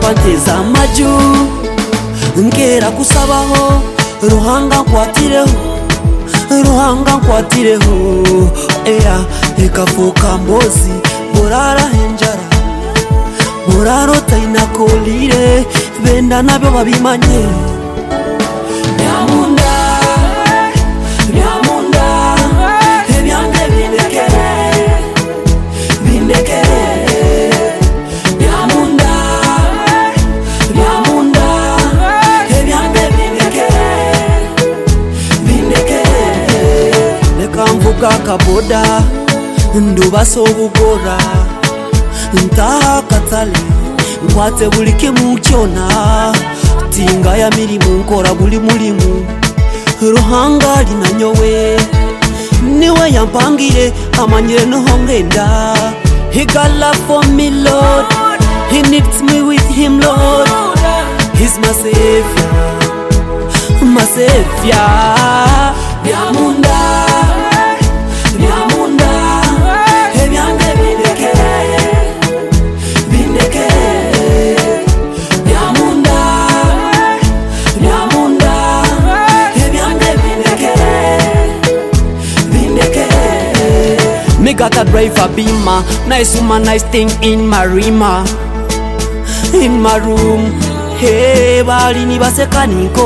panteza amaju nkera kusabaho Ruhanga nkwatireho eya ekafuka mbozi burara henjara buraro tainakolire benda nabyo babimanye Byamunda ebyange bindekere Byamunda ebyange bindekere leka mvuga kaboda ndubaso bugora ntaha katale nkwate buli kimu kyona tinga ya mirimu nkora buli mulimu Ruhanga linanyowe niwe yampangire amanyire noho ngenda He got love for me Lord He needs me with him Lord He's my savior Byamunda ebyange bindekere Byamunda ebyange bindekere Me got a driver Beamer, nice woman, nice thing in my rima in my room Hey, bali nibaseka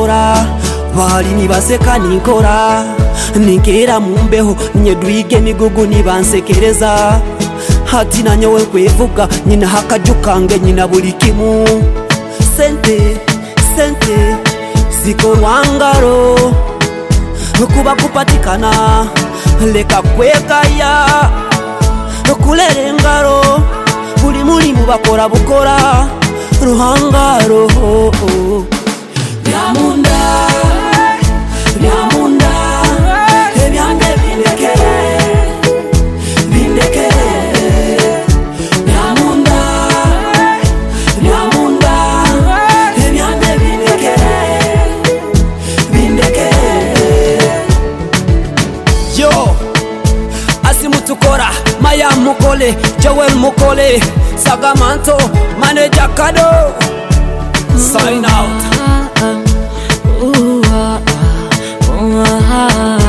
ninkora Nikera mumbeho nyedwige migugu nibansekereza Hati nanyowe kwevuga nyina hakajukange nyina buli kimu Sente ziko wangaro kuba kupatikana leka kwekaya kulere ngaro buli mulimu bakora bukora Ruhangaro Byamunda ebyange bindekere Byamunda ebyange bindekere Yo asimutukora Maya Mukole Joel Mukole Sagamanto Manager Kado Sign out